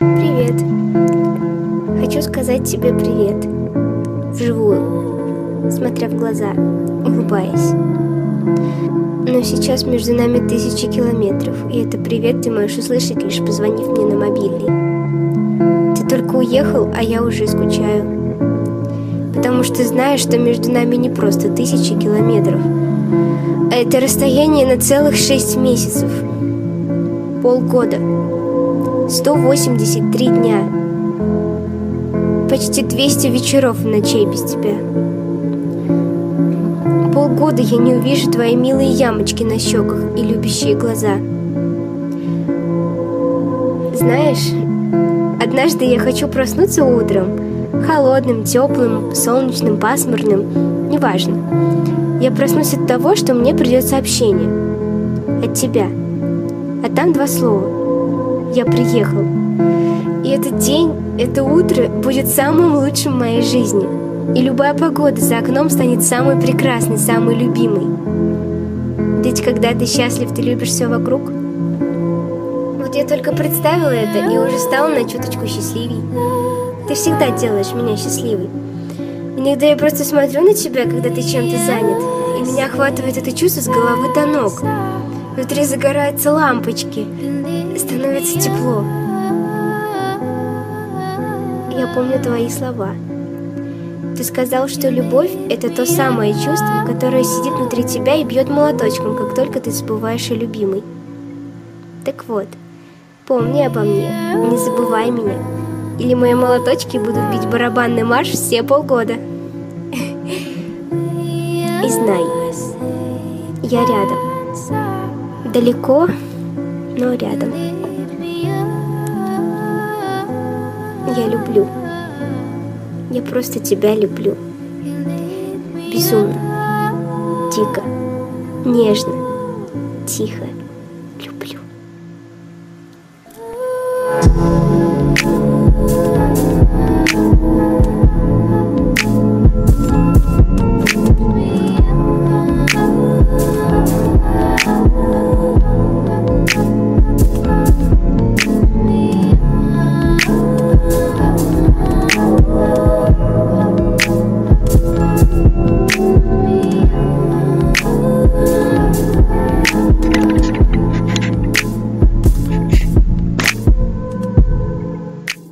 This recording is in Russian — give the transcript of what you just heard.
Привет. Хочу сказать тебе привет. Вживую, смотря в глаза, улыбаясь. Но сейчас между нами тысячи километров, и это привет ты можешь услышать, лишь позвонив мне на мобильный. Ты только уехал, а я уже скучаю. Потому что знаешь, что между нами не просто тысячи километров, а это расстояние на целых 6 месяцев. Полгода. 183 дня. Почти 200 вечеров и ночей без тебя. Полгода я не увижу твои милые ямочки на щеках и любящие глаза. Знаешь, однажды я хочу проснуться утром, холодным, теплым, солнечным, пасмурным, неважно. Я проснусь от того, что мне придет сообщение. От тебя. А там 2 слова. Я приехал. И этот день, это утро будет самым лучшим в моей жизни. И любая погода за окном станет самой прекрасной, самой любимой. Ведь когда ты счастлив, ты любишь все вокруг. Вот я только представила это и уже стала на чуточку счастливей. Ты всегда делаешь меня счастливой. Иногда я просто смотрю на тебя, когда ты чем-то занят, и меня охватывает это чувство с головы до ног. Внутри загораются лампочки, становится тепло. Я помню твои слова. Ты сказал, что любовь — это то самое чувство, которое сидит внутри тебя и бьет молоточком, как только ты забываешь о любимой. Так вот, помни обо мне, не забывай меня, или мои молоточки будут бить барабанный марш все полгода. И знай, я рядом. Далеко, но рядом. Я люблю. Я просто тебя люблю. Безумно, дико, нежно, тихо люблю.